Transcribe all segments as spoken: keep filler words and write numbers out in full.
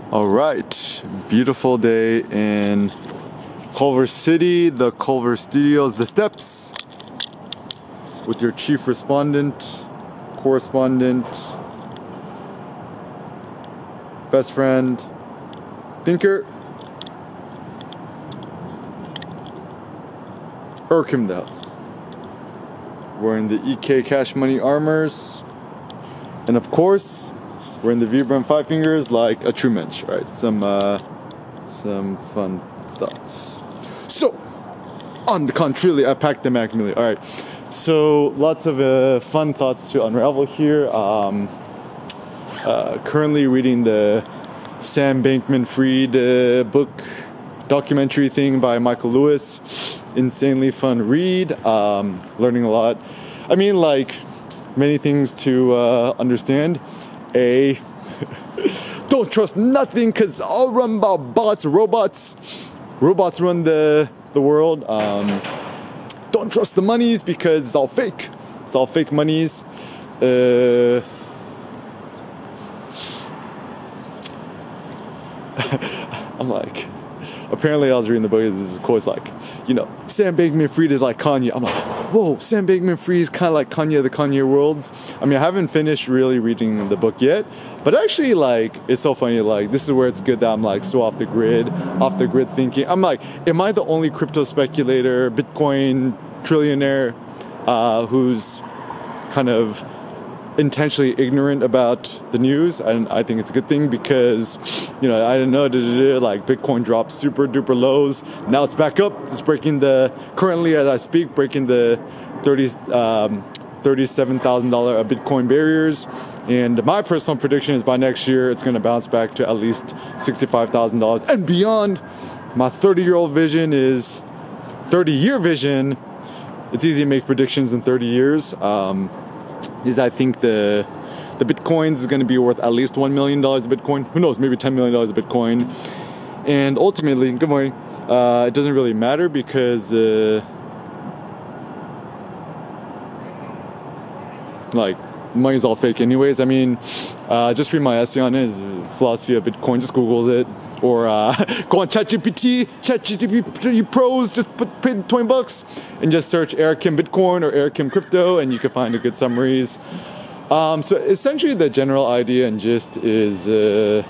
All right, beautiful day in Culver City, the Culver Studios, the steps, with your chief respondent, correspondent, best friend, thinker, Erkim Dowse, wearing the E K Cash Money armors, and of course, we're in the Vibram Five Fingers like a true mensch, right? Some, uh, some fun thoughts. So, on the contrary, I packed them accurately. All right. So, lots of uh, fun thoughts to unravel here. Um, uh, currently reading the Sam Bankman-Fried uh, book documentary thing by Michael Lewis. Insanely fun read. Um, learning a lot. I mean, like many things to uh, understand. A, don't trust nothing because all run by bots, robots. Robots run the the world. Um, don't trust the monies because it's all fake. It's all fake monies. Uh, I'm like, apparently I was reading the book. This is quote like, you know, Sam Bankman-Fried is like Kanye. I'm like, whoa, Sam Bankman-Fried is kind of like Kanye of the Kanye worlds. I mean, I haven't finished really reading the book yet, but actually, like, it's so funny. Like, this is where it's good that I'm like so off the grid, off the grid thinking. I'm like, am I the only crypto speculator, Bitcoin trillionaire, uh, who's kind of intentionally ignorant about the news? And I think it's a good thing because, you know, I didn't know, like Bitcoin dropped super duper lows. Now it's back up. It's breaking the, currently as I speak, breaking the thirty, um, thirty-seven thousand dollars Bitcoin barriers. And my personal prediction is by next year, it's going to bounce back to at least sixty-five thousand dollars and beyond. My thirty-year-old vision is thirty-year vision. It's easy to make predictions in thirty years. Um, is I think the the Bitcoins is going to be worth at least one million dollars a Bitcoin. Who knows, maybe ten million dollars a Bitcoin. And ultimately, good morning, uh, it doesn't really matter because, uh, like, money's all fake anyways. I mean, uh, just read my essay on it, is philosophy of Bitcoin, just Googles it. Or uh, go on ChatGPT, ChatGPT Pros, just put, pay twenty bucks and just search Erkim Bitcoin or Erkim Crypto and you can find a good summaries. Um, so essentially the general idea and gist is, uh,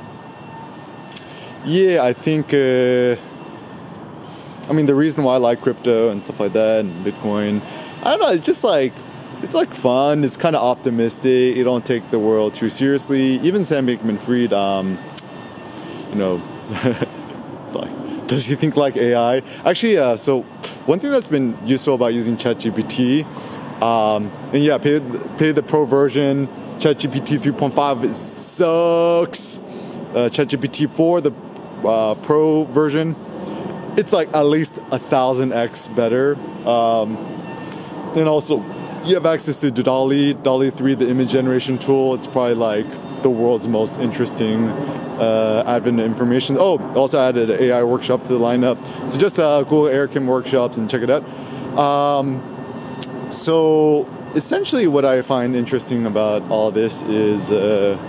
yeah, I think, uh, I mean, the reason why I like crypto and stuff like that and Bitcoin, I don't know, it's just like, it's like fun, it's kind of optimistic, you don't take the world too seriously. Even Sam Bankman-Fried, um, you know, it's like, does he think like A I? Actually, uh, so one thing that's been useful about using ChatGPT, um, and yeah, pay, pay the pro version, ChatGPT three point five, it sucks. Uh, ChatGPT four, the uh, pro version, it's like at least a thousand X better. Um, and also, you have access to DALL-E, DALL-E three, the image generation tool. It's probably like the world's most interesting uh, advent of information. Oh, also added an A I workshop to the lineup. So just uh, Google Erkim workshops and check it out. Um, so essentially what I find interesting about all this is uh,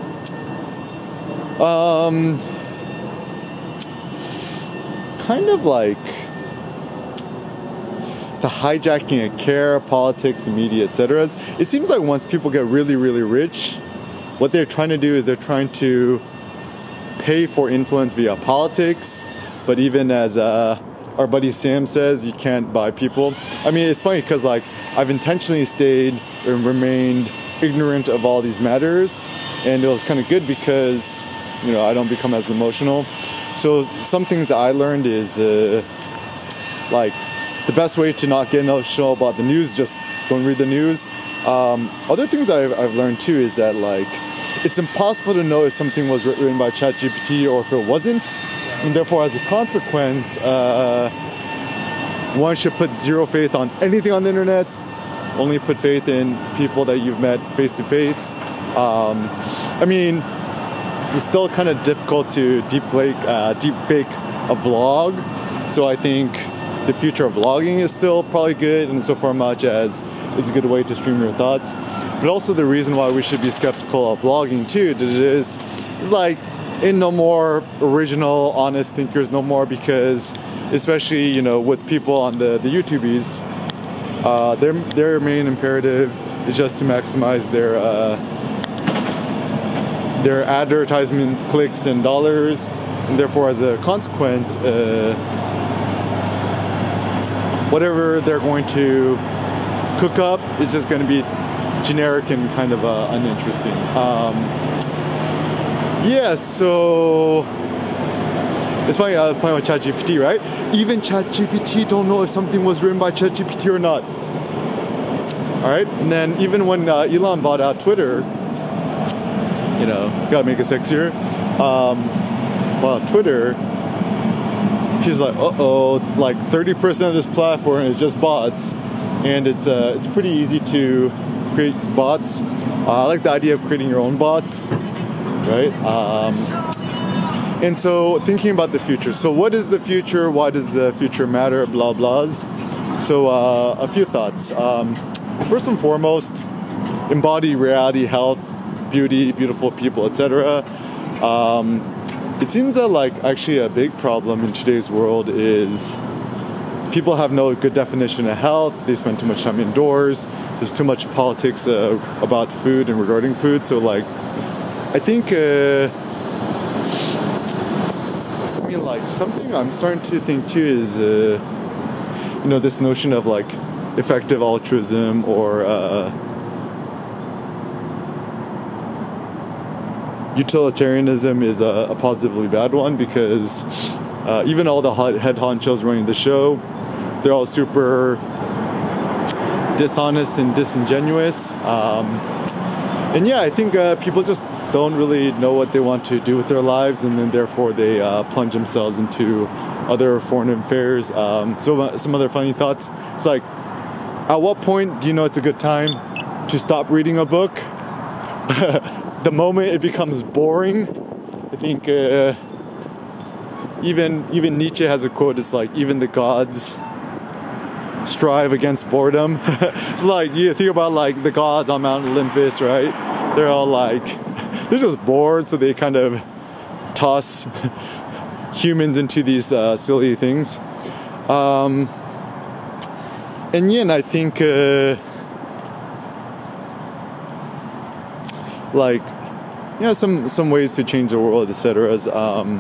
um, kind of like the hijacking of care, politics, the media, et cetera. It seems like once people get really, really rich, what they're trying to do is they're trying to pay for influence via politics. But even as uh, our buddy Sam says, you can't buy people. I mean, it's funny because like I've intentionally stayed and remained ignorant of all these matters, and it was kind of good because, you know, I don't become as emotional. So some things that I learned is uh, like the best way to not get emotional about the news, just don't read the news. Um, other things I've, I've learned too is that like it's impossible to know if something was written by ChatGPT or if it wasn't, and therefore as a consequence, uh, one should put zero faith on anything on the internet. Only put faith in people that you've met face to face. Um, I mean, it's still kind of difficult to deep fake, uh, deep fake a vlog. So I think the future of vlogging is still probably good, and so far much as it's a good way to stream your thoughts. But also the reason why we should be skeptical of vlogging too is, is like, ain't no more original, honest thinkers no more, because especially, you know, with people on the, the YouTubies, uh, their, their main imperative is just to maximize their, uh, their advertisement clicks and dollars, and therefore as a consequence, uh, whatever they're going to cook up is just going to be generic and kind of uh, uninteresting. Um, yeah, so it's funny, I was playing with ChatGPT, right? Even ChatGPT don't know if something was written by ChatGPT or not. All right, and then even when uh, Elon bought out Twitter, you know, gotta make it sexier. Um, well, Twitter, he's like, uh-oh, like thirty percent of this platform is just bots, and it's uh, it's pretty easy to create bots. Uh, I like the idea of creating your own bots, right? Um, and so thinking about the future. So what is the future? Why does the future matter? Blah, blahs. So uh, a few thoughts. Um, first and foremost, embody reality, health, beauty, beautiful people, et cetera. Um, it seems that like actually a big problem in today's world is people have no good definition of health. They spend too much time indoors. There's too much politics uh, about food and regarding food. So like, I think, uh, I mean, like something I'm starting to think too is, uh, you know, this notion of like effective altruism or uh, utilitarianism is a, a positively bad one, because uh, even all the head honchos running the show, they're all super dishonest and disingenuous. Um, and yeah, I think uh, people just don't really know what they want to do with their lives, and then therefore they uh, plunge themselves into other foreign affairs. Um, so uh, some other funny thoughts. It's like, at what point do you know it's a good time to stop reading a book? The moment it becomes boring. I think uh, even even Nietzsche has a quote. It's like, even the gods strive against boredom. It's like, you think about like the gods on Mount Olympus, right? They're all like, they're just bored, so they kind of toss humans into these uh, silly things. Um, and yeah, and I think uh, like, yeah, some some ways to change the world, et cetera. Um,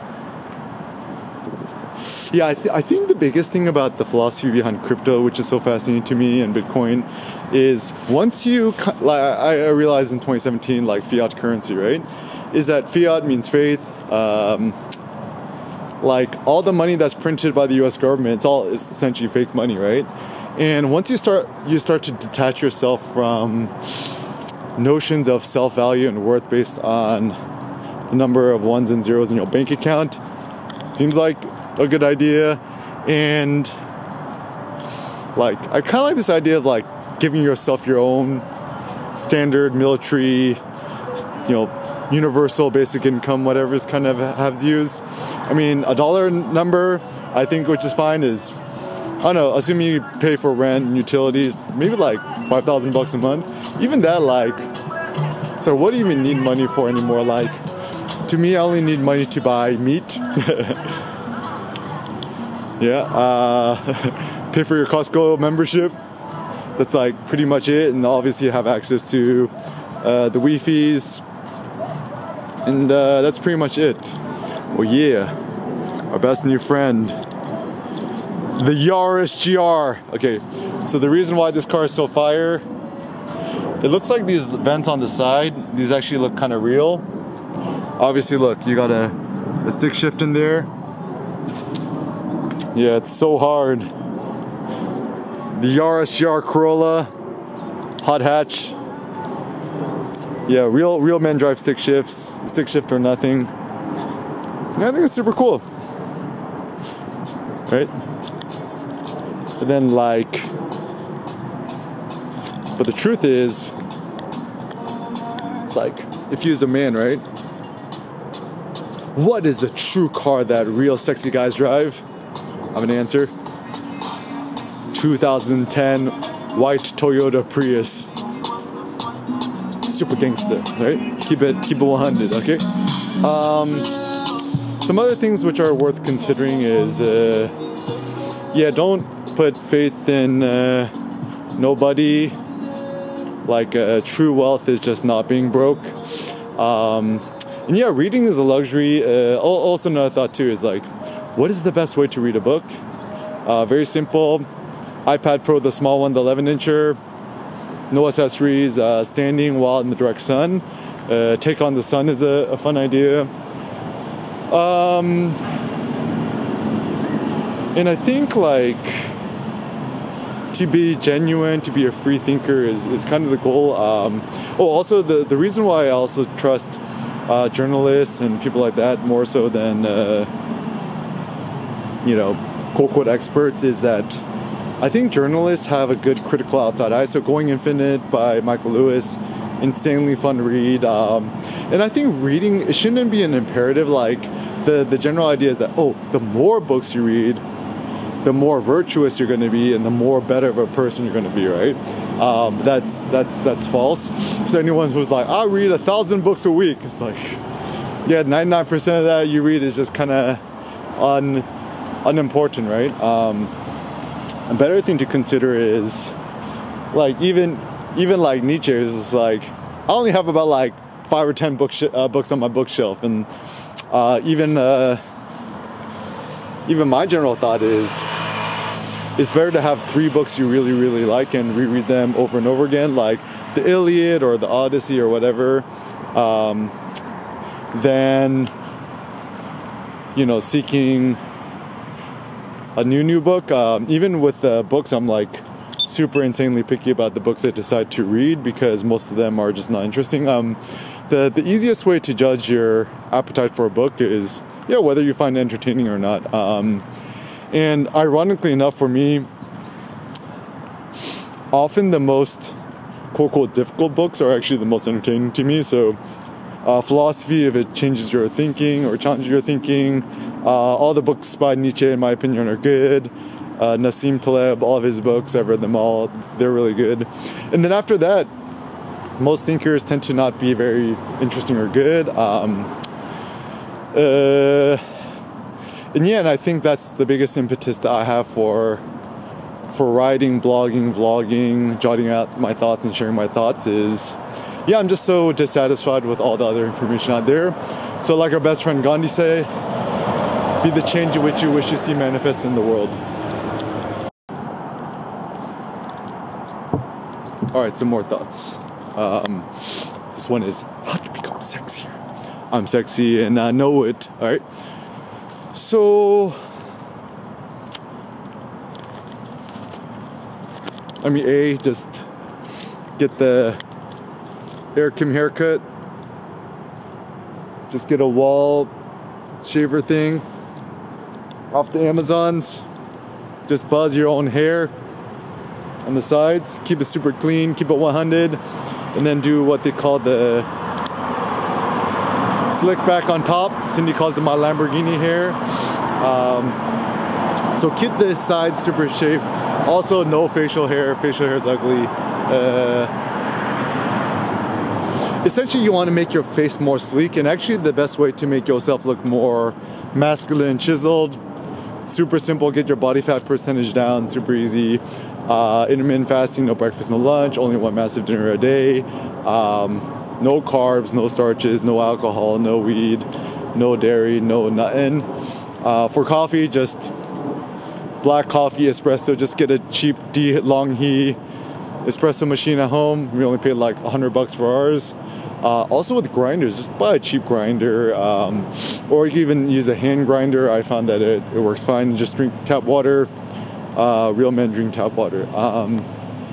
yeah, I, th- I think the biggest thing about the philosophy behind crypto, which is so fascinating to me, and Bitcoin, is once you, like, I, I realized in twenty seventeen, like fiat currency, right, is that fiat means faith. Um, like all the money that's printed by the U S government, it's all it's essentially fake money, right? And once you start, you start to detach yourself from notions of self-value and worth based on the number of ones and zeros in your bank account. Seems like a good idea. And like, I kind of like this idea of like giving yourself your own standard military, you know, universal basic income, whatever is kind of has views. I mean, a dollar number, I think, which is fine, is, I don't know, assuming you pay for rent and utilities, maybe like five thousand bucks a month. Even that, like, so what do you even need money for anymore? Like, to me, I only need money to buy meat. Yeah, uh, pay for your Costco membership. That's like pretty much it. And obviously you have access to uh, the Wi-Fi's. And uh, that's pretty much it. Oh yeah, our best new friend, the Yaris G R. Okay, so the reason why this car is so fire, it looks like these vents on the side, these actually look kind of real. Obviously, look, you got a, a stick shift in there. Yeah, it's so hard. The Yaris G R Corolla, hot hatch. Yeah, real real men drive stick shifts, stick shift or nothing. Yeah, I think it's super cool. Right? But then like, but the truth is, it's like, if you're a man, right? What is the true car that real sexy guys drive? I have an answer. two thousand ten white Toyota Prius. Super gangster, right? Keep it, keep it one hundred, okay? Um, some other things which are worth considering is, uh, yeah, don't put faith in uh, nobody. Like uh, true wealth is just not being broke. Um, and yeah, reading is a luxury. Uh, also another thought too is like, what is the best way to read a book? Uh, very simple. iPad Pro, the small one, the eleven incher. No accessories. Uh, standing while in the direct sun. Uh, take on the sun is a, a fun idea. Um, and I think like to be genuine, to be a free thinker is, is kind of the goal. Um, oh, also the, the reason why I also trust uh, journalists and people like that more so than, uh, you know, quote unquote experts is that I think journalists have a good critical outside eye. So Going Infinite by Michael Lewis, insanely fun read. Um, and I think reading, it shouldn't be an imperative. Like the, the general idea is that, oh, the more books you read, the more virtuous you're going to be and the more better of a person you're going to be, right? Um, that's that's that's false. So anyone who's like, I read a thousand books a week, it's like, yeah, ninety-nine percent of that you read is just kind of un, unimportant, right? Um, a better thing to consider is like even even like Nietzsche is like, I only have about like five or ten book sh- uh, books on my bookshelf, and uh, even uh, even my general thought is it's better to have three books you really really like and reread them over and over again, like the Iliad or the Odyssey or whatever, um, than you know seeking a new new book. Um, even with the books, I'm like super insanely picky about the books I decide to read because most of them are just not interesting. Um, the the easiest way to judge your appetite for a book is yeah whether you find it entertaining or not. Um, and ironically enough, for me, often the most quote unquote difficult books are actually the most entertaining to me. So uh, philosophy, if it changes your thinking or challenges your thinking, uh, all the books by Nietzsche, in my opinion, are good. Uh, Nassim Taleb, all of his books, I've read them all. They're really good. And then after that, most thinkers tend to not be very interesting or good. Um, uh, and yeah, and I think that's the biggest impetus that I have for for writing, blogging, vlogging, jotting out my thoughts and sharing my thoughts is, yeah, I'm just so dissatisfied with all the other information out there. So like our best friend Gandhi say, be the change in which you wish to see manifest in the world. All right, some more thoughts. Um, this one is how to become sexier. I'm sexy and I know it. All right. So, I mean, A, just get the Eric Kim haircut. Just get a wall shaver thing off the Amazons. Just buzz your own hair on the sides, keep it super clean, keep it one hundred, and then do what they call the slick back on top. Cindy calls it my Lamborghini hair. Um, so keep the sides super shaved. Also, no facial hair. Facial hair is ugly. Uh, essentially, you want to make your face more sleek, and actually the best way to make yourself look more masculine and chiseled, super simple, get your body fat percentage down, super easy. Uh, intermittent fasting, no breakfast, no lunch, only one massive dinner a day, um, no carbs, no starches, no alcohol, no weed, no dairy, no nothing. Uh, for coffee, just black coffee, espresso, just get a cheap D Long He espresso machine at home. We only paid like a hundred bucks for ours. Uh, also with grinders, just buy a cheap grinder, um, or you can even use a hand grinder. I found that it, it works fine. Just drink tap water. Uh, real men drink tap water. Um,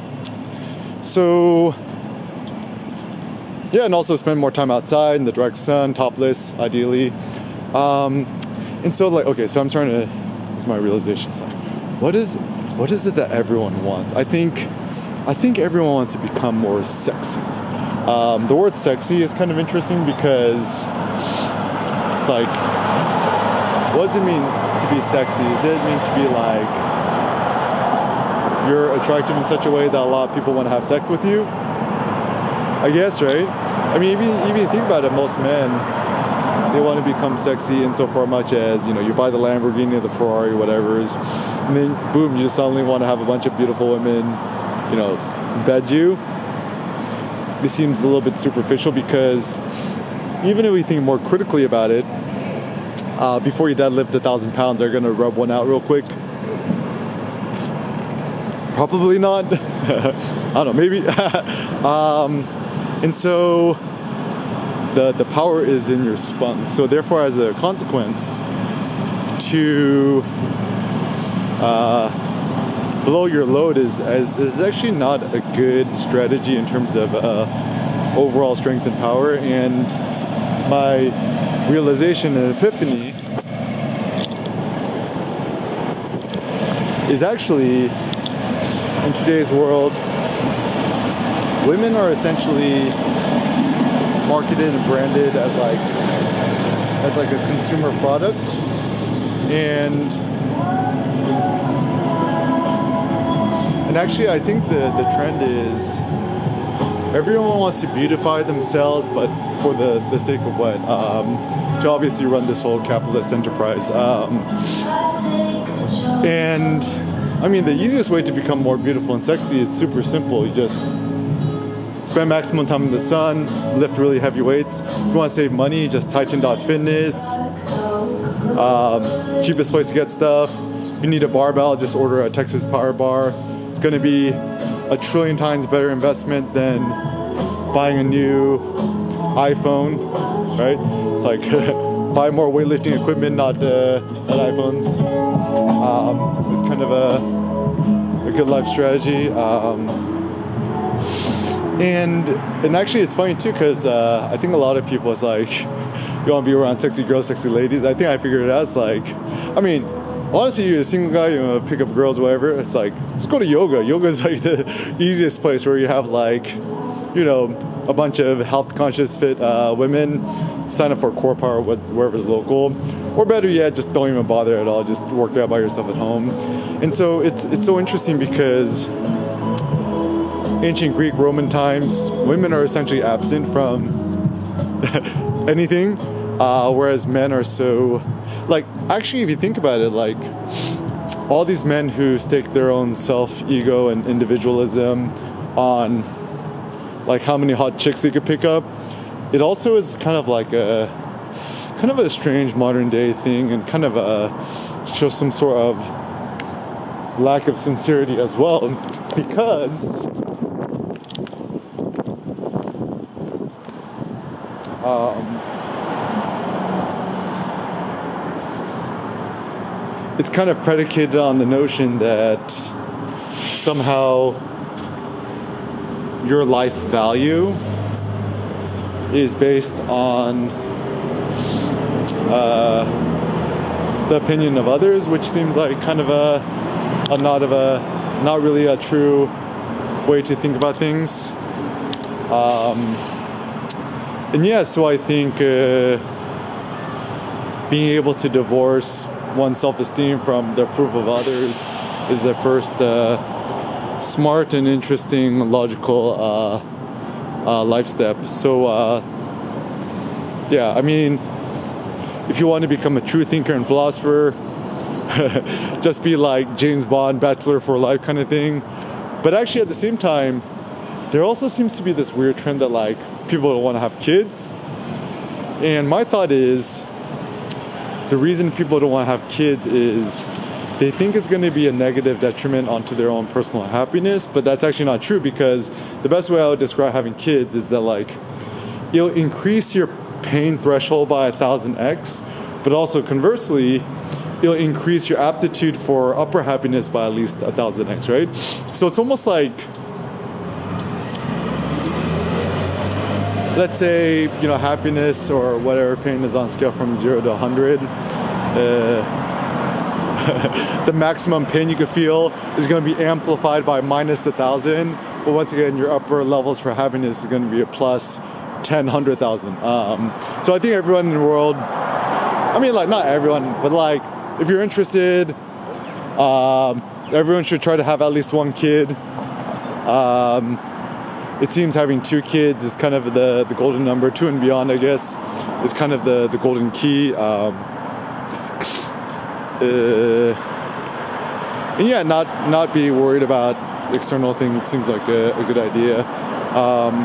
so, yeah, and also spend more time outside in the direct sun, topless, ideally. Um, and so, like, okay, so I'm trying to. This is my realization. So, what is, what is it that everyone wants? I think, I think everyone wants to become more sexy. Um, the word "sexy" is kind of interesting because it's like, what does it mean to be sexy? Does it mean to be like you're attractive in such a way that a lot of people want to have sex with you? I guess, right? I mean, even even think about it, most men they want to become sexy insofar much as, you know, you buy the Lamborghini or the Ferrari, whatever it is, and then boom, you just suddenly want to have a bunch of beautiful women, you know, bed you. This seems a little bit superficial because even if we think more critically about it, uh, before you deadlift a thousand pounds, they're gonna rub one out real quick. Probably not. I don't know, maybe. um, and so the the power is in your spunk. So therefore, as a consequence, to uh, blow your load is, is is actually not a good strategy in terms of uh, overall strength and power. And my realization and epiphany is actually, in today's world, women are essentially marketed and branded as like as like a consumer product, and and actually I think the the trend is everyone wants to beautify themselves, but for the the sake of what? Um, to obviously run this whole capitalist enterprise. Um, and I mean, the easiest way to become more beautiful and sexy, it's super simple. You just spend maximum time in the sun, lift really heavy weights. If you want to save money, just Titan dot fitness. Um, cheapest place to get stuff. If you need a barbell, just order a Texas Power Bar. It's going to be a trillion times better investment than buying a new iPhone, right? It's like buy more weightlifting equipment, not uh, not iPhones. Um, it's kind of a a good life strategy. Um, And and actually, it's funny too, because uh, I think a lot of people is like, you want to be around sexy girls, sexy ladies. I think I figured it out. It's like, I mean, honestly, you're a single guy, you want to pick up girls, whatever. It's like, let's go to yoga. Yoga is like the easiest place where you have like, you know, a bunch of health conscious fit uh, women. Sign up for Core Power, wherever's local, or better yet, just don't even bother at all. Just work out by yourself at home. And so it's it's so interesting because ancient Greek, Roman times, women are essentially absent from anything, uh, whereas men are so, like, actually, if you think about it, like, all these men who stake their own self-ego and individualism on, like, how many hot chicks they could pick up, it also is kind of like a, kind of a strange modern-day thing, and kind of a, shows some sort of lack of sincerity as well, because Um, it's kind of predicated on the notion that somehow your life value is based on uh, the opinion of others, which seems like kind of a, a not of a not really a true way to think about things. Um, And yeah, so I think uh, being able to divorce one's self-esteem from the approval of others is the first uh, smart and interesting, logical uh, uh, life step. So uh, yeah, I mean, if you want to become a true thinker and philosopher, just be like James Bond, Bachelor for Life kind of thing. But actually, at the same time, there also seems to be this weird trend that like people don't want to have kids. And my thought is the reason people don't want to have kids is they think it's going to be a negative detriment onto their own personal happiness, but that's actually not true, because the best way I would describe having kids is that like it'll increase your pain threshold by a thousand X, but also conversely it'll increase your aptitude for upper happiness by at least a thousand X, right? So it's almost like, let's say, you know, happiness or whatever pain is on a scale from zero to one hundred. Uh, the maximum pain you could feel is going to be amplified by minus one thousand. But once again, your upper levels for happiness is going to be a plus ten, one hundred thousand. Um, so I think everyone in the world, I mean, like, not everyone, but like, if you're interested, um, everyone should try to have at least one kid. Um, it seems having two kids is kind of the, the golden number. Two and beyond, I guess, is kind of the, the golden key. Um, uh, and yeah, not not be worried about external things seems like a, a good idea. Um,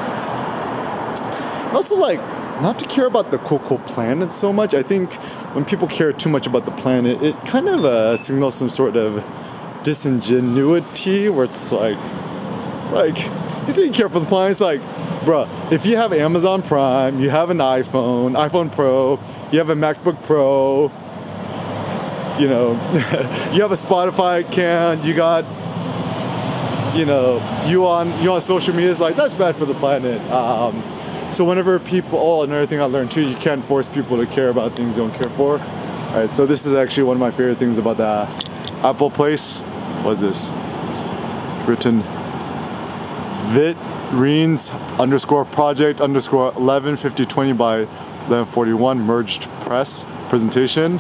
also, like, not to care about the cocoa planet so much. I think when people care too much about the planet, it kind of uh, signals some sort of disingenuity where it's like, it's like, you say you care for the planet. It's like, bruh, if you have Amazon Prime, you have an iPhone, iPhone Pro, you have a MacBook Pro, you know, you have a Spotify account, you got, you know, you on you on social media, it's like, that's bad for the planet. Um, so whenever people, oh, another thing I learned too, you can't force people to care about things you don't care for. All right, so this is actually one of my favorite things about the Apple place. What is this? Written Vit Reens underscore project underscore eleven fifty twenty by eleven forty-one merged press presentation.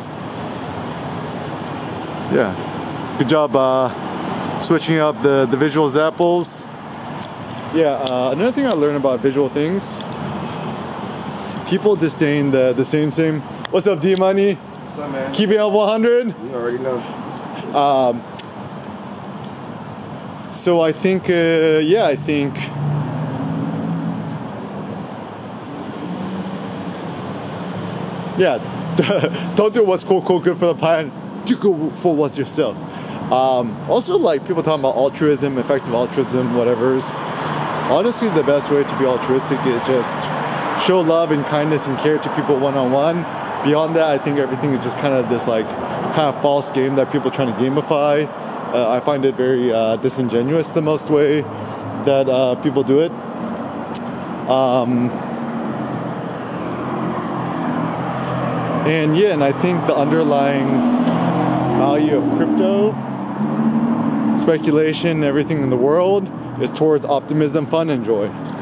Yeah, good job uh, switching up the, the visual examples. Yeah, uh, another thing I learned about visual things, people disdain the, the same same. What's up, D Money? What's up, man? Keep it up one hundred? You already know. Um, so I think, uh, yeah, I think yeah, don't do what's cool, cool, good for the planet. Do go for what's yourself. Um, also, like, people talking about altruism, effective altruism, whatever's. Honestly, the best way to be altruistic is just show love and kindness and care to people one-on-one. Beyond that, I think everything is just kind of this, like, kind of false game that people are trying to gamify. Uh, I find it very uh, disingenuous, the most way that uh, people do it. Um, and yeah, and I think the underlying value of crypto, speculation, everything in the world is towards optimism, fun, and joy.